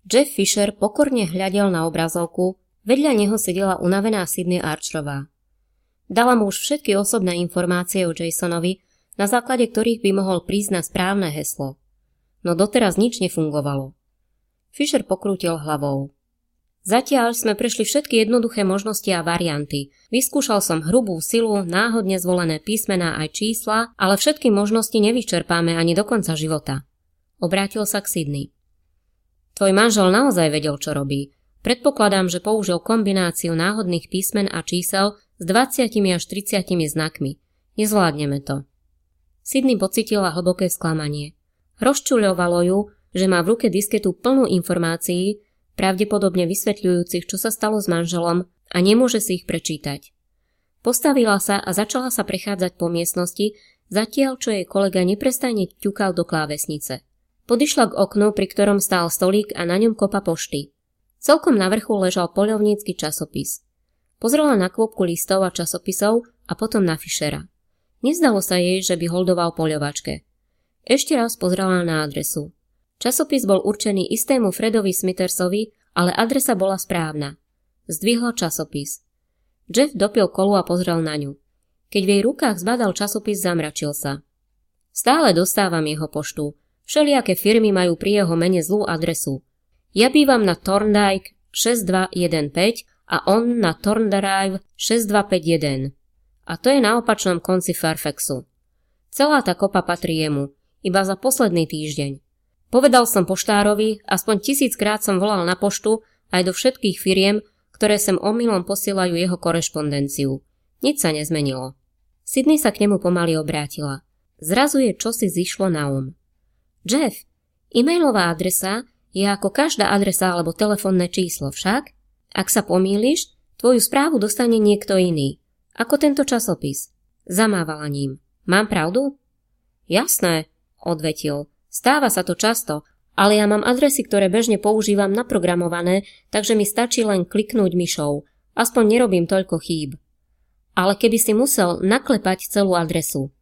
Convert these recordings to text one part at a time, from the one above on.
Jeff Fisher pokorne hľadel na obrazovku, vedľa neho sedela unavená Sydney Archerová. Dala mu už všetky osobné informácie o Jasonovi, na základe ktorých by mohol prísť na správne heslo. No doteraz nič nefungovalo. Fisher pokrútil hlavou. Zatiaľ sme prešli všetky jednoduché možnosti a varianty. Vyskúšal som hrubú silu, náhodne zvolené písmená aj čísla, ale všetky možnosti nevyčerpáme ani do konca života. Obrátil sa k Sydney. Tvoj manžel naozaj vedel, čo robí. Predpokladám, že použil kombináciu náhodných písmen a čísel s 20 až 30 znakmi. Nezvládneme to. Sydney pocítila hlboké sklamanie. Rozčuľovalo ju, že má v ruke disketu plnú informácií, pravdepodobne vysvetľujúcich, čo sa stalo s manželom a nemôže si ich prečítať. Postavila sa a začala sa prechádzať po miestnosti, zatiaľ čo jej kolega neprestajne ťukal do klávesnice. Podišla k oknu, pri ktorom stál stolík a na ňom kopa pošty. Celkom na vrchu ležal poľovnícky časopis. Pozrela na kvopku listov a časopisov a potom na Fishera. Nezdalo sa jej, že by holdoval poľovačke. Ešte raz pozrela na adresu. Časopis bol určený istému Fredovi Smithersovi, ale adresa bola správna. Zdvihla časopis. Jeff dopil kolu a pozrel na ňu. Keď v jej rukách zbadal časopis, zamračil sa. Stále dostávam jeho poštu. Všelijaké firmy majú pri jeho mene zlú adresu. Ja bývam na Thorndike 6215 a on na Thorndrive 6251. A to je na opačnom konci Fairfaxu. Celá tá kopa patrí jemu, iba za posledný týždeň. Povedal som poštárovi, aspoň 1000-krát som volal na poštu aj do všetkých firiem, ktoré sem omylom posielajú jeho korešpondenciu. Nič sa nezmenilo. Sydney sa k nemu pomaly obrátila. Zrazu jej čosi zišlo na Jeff, e-mailová adresa je ako každá adresa alebo telefónne číslo však. Ak sa pomýliš, tvoju správu dostane niekto iný. Ako tento časopis. Zamávala ním. Mám pravdu? Jasné, odvetil. Stáva sa to často, ale ja mám adresy, ktoré bežne používam naprogramované, takže mi stačí len kliknúť myšou. Aspoň nerobím toľko chýb. Ale keby si musel naklepať celú adresu.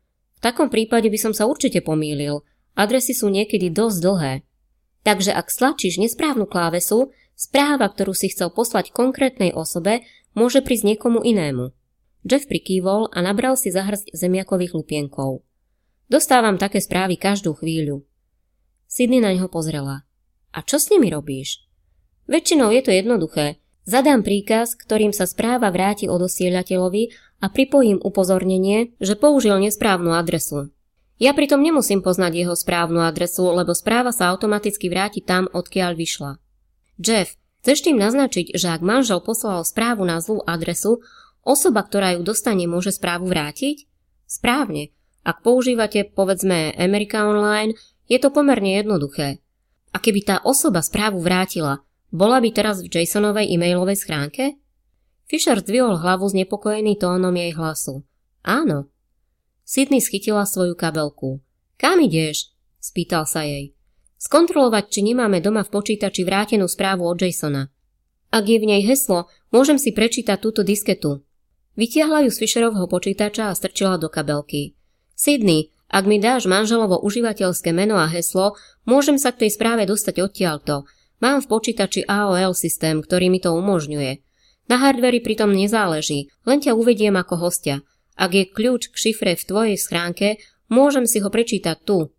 V takom prípade by som sa určite pomýlil. Adresy sú niekedy dosť dlhé. Takže ak stlačíš nesprávnu klávesu, správa, ktorú si chcel poslať konkrétnej osobe, môže prísť niekomu inému. Jeff prikývol a nabral si zahŕsť zemiakových lupienkov. Dostávam také správy každú chvíľu. Sydney na ňo pozrela. A čo s nimi robíš? Väčšinou je to jednoduché. Zadám príkaz, ktorým sa správa vráti odosielateľovi a pripojím upozornenie, že použil nesprávnu adresu. Ja pritom nemusím poznať jeho správnu adresu, lebo správa sa automaticky vráti tam, odkiaľ vyšla. Jeff, chceš tým naznačiť, že ak manžel poslal správu na zlú adresu, osoba, ktorá ju dostane, môže správu vrátiť? Správne. Ak používate, povedzme, America Online, je to pomerne jednoduché. A keby tá osoba správu vrátila, bola by teraz v Jasonovej e-mailovej schránke? Fisher zdvihol hlavu s nepokojený tónom jej hlasu. Áno. Sydney schytila svoju kabelku. Kam ideš? Spýtal sa jej. Skontrolovať, či nemáme doma v počítači vrátenú správu od Jasona. Ak je v nej heslo, môžem si prečítať túto disketu. Vytiahla ju z Fisherovho počítača a strčila do kabelky. Sydney, ak mi dáš manželovo užívateľské meno a heslo, môžem sa k tej správe dostať odtiaľto. Mám v počítači AOL systém, ktorý mi to umožňuje. Na hardveri pritom nezáleží, len ťa uvediem ako hostia. Ak je kľúč k šifre v tvojej schránke, môžem si ho prečítať tu.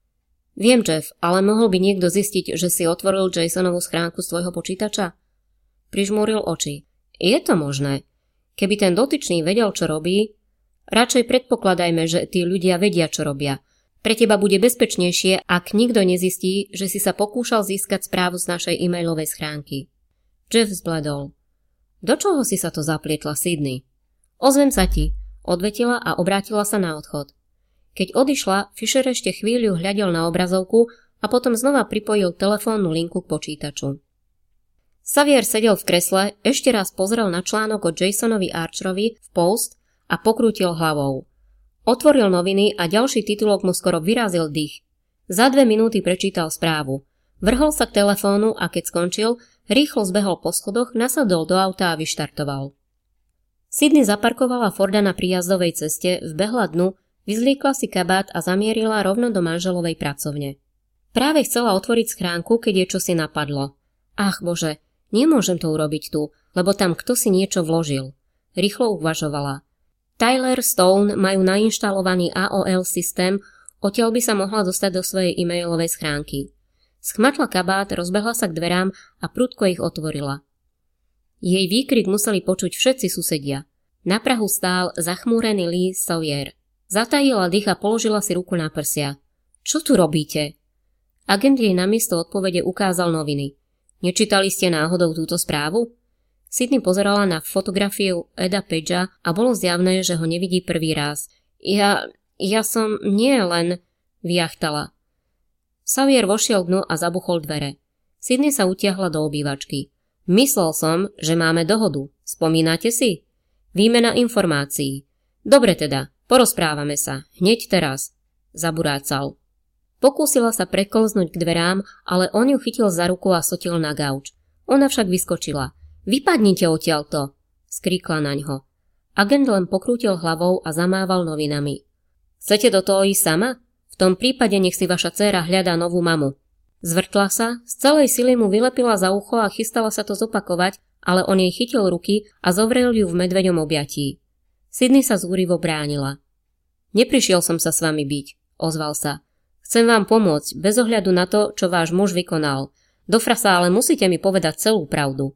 Viem, Jeff, ale mohol by niekto zistiť, že si otvoril Jasonovú schránku z tvojho počítača? Prižmúril oči. Je to možné. Keby ten dotyčný vedel, čo robí, radšej predpokladajme, že tí ľudia vedia, čo robia. Pre teba bude bezpečnejšie, ak nikto nezistí, že si sa pokúšal získať správu z našej e-mailovej schránky. Jeff zbledol. Do čoho si sa to zaplietla, Sydney? Ozvem sa ti, odvetila a obrátila sa na odchod. Keď odišla, Fisher ešte chvíľu hľadel na obrazovku a potom znova pripojil telefónnu linku k počítaču. Xavier sedel v kresle, ešte raz pozrel na článok o Jasonovi Archerovi v Post a pokrútil hlavou. Otvoril noviny a ďalší titulok mu skoro vyrazil dých. Za 2 minúty prečítal správu. Vrhol sa k telefónu a keď skončil, rýchlo zbehol po schodoch, nasadol do auta a vyštartoval. Sydney zaparkovala Forda na príjazdovej ceste, vbehla dnu, vyzliekla si kabát a zamierila rovno do manželovej pracovne. Práve chcela otvoriť schránku, keď jej čosi napadlo. Ach bože, nemôžem to urobiť tu, lebo tam kto si niečo vložil. Rýchlo uvažovala. Tyler Stone majú nainštalovaný AOL systém, odtiaľ by sa mohla dostať do svojej e-mailovej schránky. Schmatla kabát, rozbehla sa k dverám a prudko ich otvorila. Jej výkrik museli počuť všetci susedia. Na prahu stál zachmúrený Lee Sawyer. Zatajila dých a položila si ruku na prsia. Čo tu robíte? Agent jej namiesto odpovede ukázal noviny. Nečítali ste náhodou túto správu? Sydney pozerala na fotografiu Eda Pagea a bolo zjavné, že ho nevidí prvý raz. Ja som nie len... vyjachtala. Sawyer vošiel k dnu a zabuchol dvere. Sydney sa utiahla do obývačky. Myslel som, že máme dohodu. Spomínate si? Výmena informácií. Dobre teda, porozprávame sa. Hneď teraz. Zaburácal. Pokúsila sa preklznúť k dverám, ale on ju chytil za ruku a sotil na gauč. Ona však vyskočila. Vypadnite odtiaľto, skríkla naňho. Agent len pokrútil hlavou a zamával novinami. Chcete do toho ísť sama? V tom prípade nech si vaša dcéra hľadá novú mamu. Zvrtla sa, z celej sily mu vylepila za ucho a chystala sa to zopakovať, ale on jej chytil ruky a zovrel ju v medveďom objatí. Sydney sa zúrivo bránila. Neprišiel som sa s vami byť, ozval sa. Chcem vám pomôcť, bez ohľadu na to, čo váš muž vykonal. Do frasa ale musíte mi povedať celú pravdu.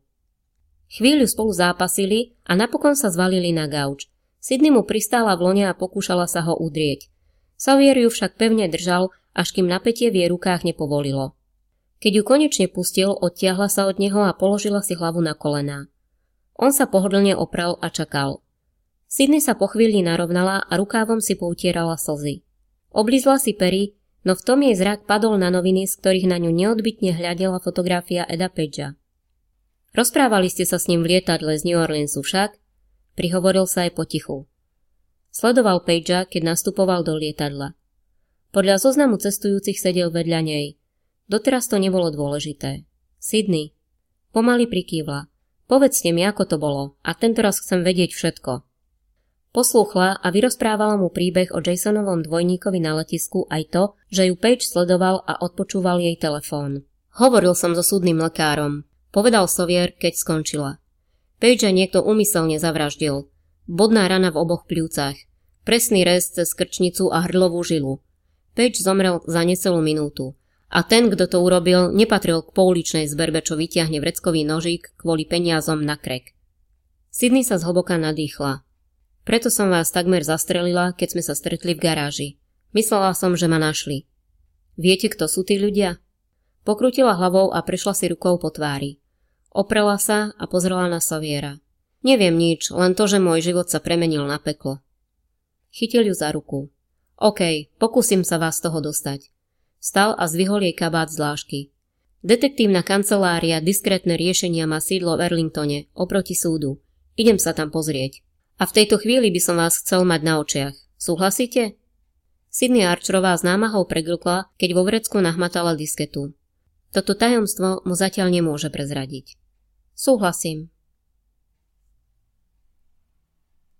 Chvíľu spolu zápasili a napokon sa zvalili na gauč. Sydney mu pristála v lone a pokúšala sa ho udrieť. Sawyer ju však pevne držal, až kým napätie v jej rukách nepovolilo. Keď ju konečne pustil, odtiahla sa od neho a položila si hlavu na kolená. On sa pohodlne oprel a čakal. Sydney sa po chvíli narovnala a rukávom si poutierala slzy. Oblízla si pery, no v tom jej zrak padol na noviny, z ktorých na ňu neodbytne hľadela fotografia Eda Pagea. Rozprávali ste sa s ním v lietadle z New Orleansu však? Prihovoril sa aj potichu. Sledoval Pagea, keď nastupoval do lietadla. Podľa zoznamu cestujúcich sedel vedľa nej. Doteraz to nebolo dôležité. Sydney. Pomaly prikývla. Povedzte mi, ako to bolo, a tentoraz chcem vedieť všetko. Poslúchla a vyrozprávala mu príbeh o Jasonovom dvojníkovi na letisku aj to, že ju Page sledoval a odpočúval jej telefón. Hovoril som so súdnym lekárom, povedal Sawyer, keď skončila. Pagea niekto úmyselne zavraždil. Bodná rana v oboch pľúcach. Presný rez cez krčnicu a hrdlovú žilu. Page zomrel za necelú minútu. A ten, kto to urobil, nepatril k pouličnej zberbe, čo vytiahne vreckový nožík kvôli peniazom na krek. Sydney sa zhlboka nadýchla. Preto som vás takmer zastrelila, keď sme sa stretli v garáži. Myslela som, že ma našli. Viete, kto sú tí ľudia? Pokrútila hlavou a prešla si rukou po tvári. Oprela sa a pozrela na Sawyera. Neviem nič, len to, že môj život sa premenil na peklo. Chytil ju za ruku. OK, pokúsim sa vás z toho dostať. Vstal a zdvihol jej kabát z dlášky. Detektívna kancelária Diskrétne riešenia má sídlo v Arlingtone, oproti súdu. Idem sa tam pozrieť. A v tejto chvíli by som vás chcel mať na očiach. Súhlasíte? Sydney Archerová s námahou preglkla, keď vo vrecku nahmatala disketu. Toto tajomstvo mu zatiaľ nemôže prezradiť. Súhlasím.